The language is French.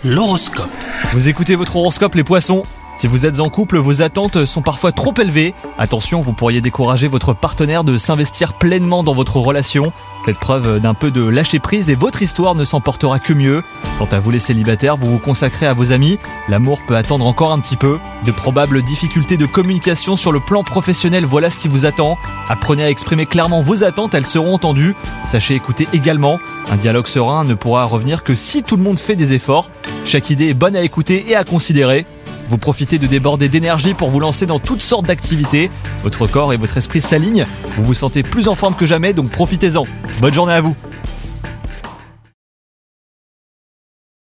L'horoscope. Vous écoutez votre horoscope les poissons. Si vous êtes en couple, vos attentes sont parfois trop élevées. Attention, vous pourriez décourager votre partenaire de s'investir pleinement dans votre relation. Faites preuve d'un peu de lâcher prise et votre histoire ne s'en portera que mieux. Quant à vous les célibataires, vous vous consacrez à vos amis. L'amour peut attendre encore un petit peu. De probables difficultés de communication sur le plan professionnel, voilà ce qui vous attend. Apprenez à exprimer clairement vos attentes, elles seront entendues. Sachez écouter également. Un dialogue serein ne pourra revenir que si tout le monde fait des efforts. Chaque idée est bonne à écouter et à considérer. Vous profitez de déborder d'énergie pour vous lancer dans toutes sortes d'activités. Votre corps et votre esprit s'alignent. Vous vous sentez plus en forme que jamais, donc profitez-en. Bonne journée à vous.